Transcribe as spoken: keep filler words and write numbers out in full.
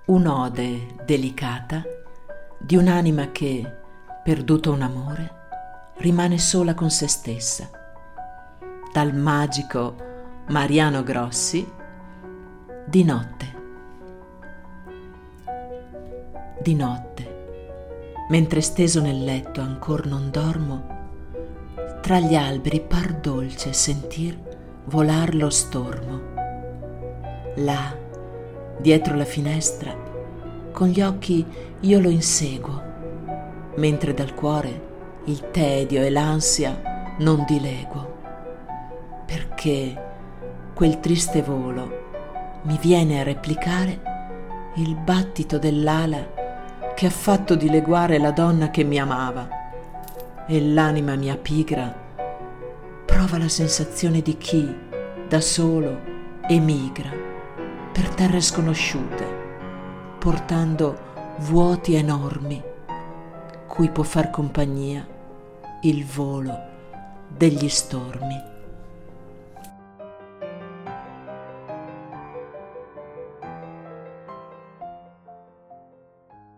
Un'ode delicata di un'anima che, perduto un amore, rimane sola con se stessa. Dal magico Mariano Grossi, Di notte. Di notte, mentre steso nel letto ancor non dormo, tra gli alberi par dolce sentir volar lo stormo. Là, dietro la finestra, con gli occhi io lo inseguo, mentre dal cuore il tedio e l'ansia non dileguo, perché quel triste volo mi viene a replicare il battito dell'ala che ha fatto dileguare la donna che mi amava, e l'anima mia pigra prova la sensazione di chi da solo emigra per terre sconosciute, portando vuoti enormi cui può far compagnia il volo degli stormi.